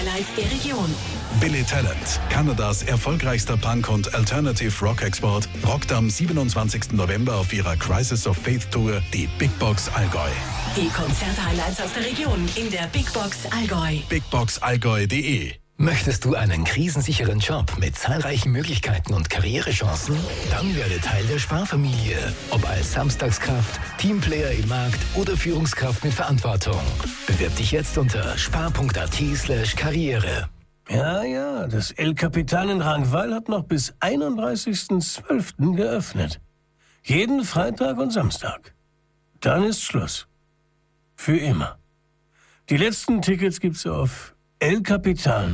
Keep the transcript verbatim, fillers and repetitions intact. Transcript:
Highlights der Region. Billy Talent, Kanadas erfolgreichster Punk- und Alternative Rock-Export, rockt am siebenundzwanzigsten November auf ihrer Crisis of Faith Tour die Big Box Allgäu. Die Konzert-Highlights aus der Region in der Big Box Allgäu. bigbox allgäu punkt de. Möchtest du einen krisensicheren Job mit zahlreichen Möglichkeiten und Karrierechancen? Dann werde Teil der Sparfamilie. Ob als Samstagskraft, Teamplayer im Markt oder Führungskraft mit Verantwortung. Bewirb dich jetzt unter spar punkt at slash karriere. Ja, ja, das El Capitan in Rangwall hat noch bis einunddreißigsten zwölften geöffnet. Jeden Freitag und Samstag. Dann ist Schluss. Für immer. Die letzten Tickets gibt's auf El Capitan.